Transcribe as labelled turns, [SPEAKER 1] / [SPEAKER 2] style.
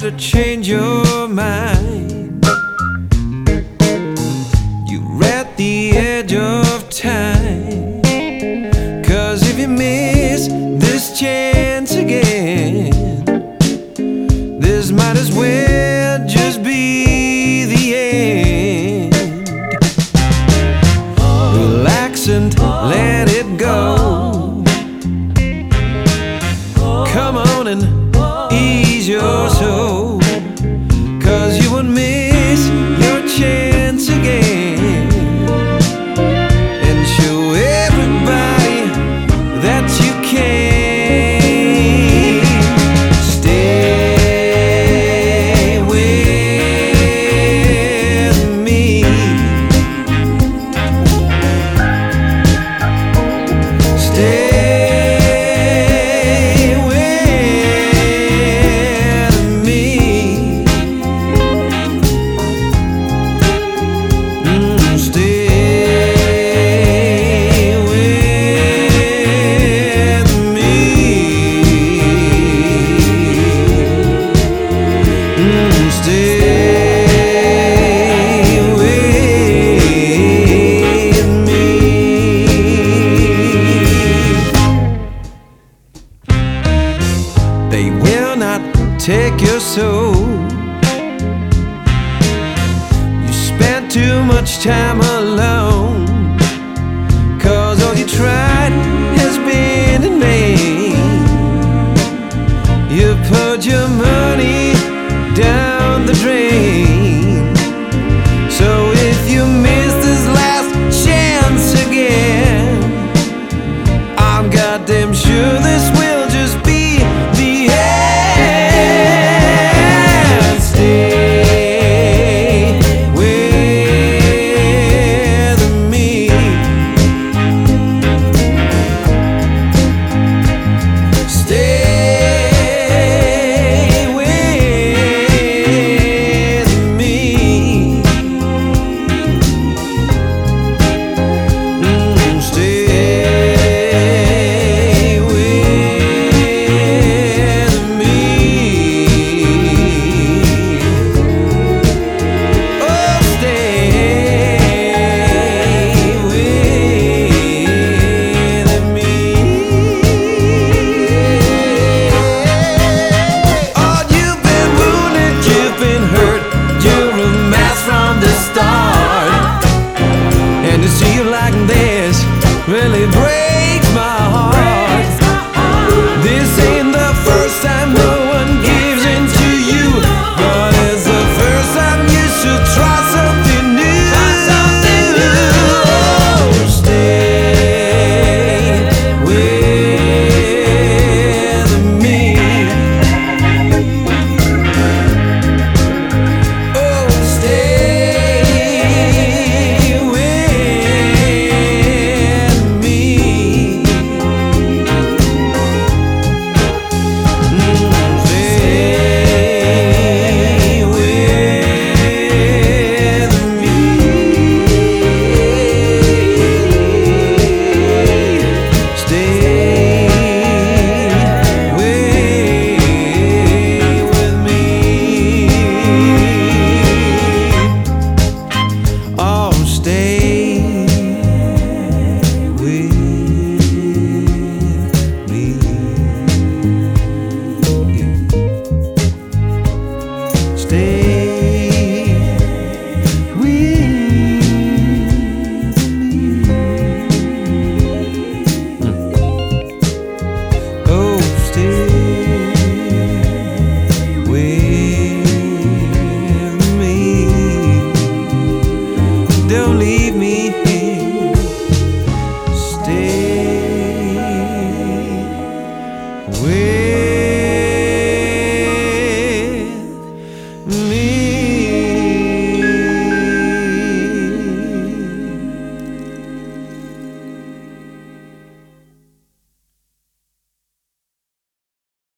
[SPEAKER 1] to change your mind. You're at the edge of time. 'Cause if you miss this chance again, this might as well just be the end. Relax and let it go. Come on and ease your soul, 'cause you won't miss your chance again. And show everybody that you can. Stay with me. Stay They will not take your soul. You spent too much time alone.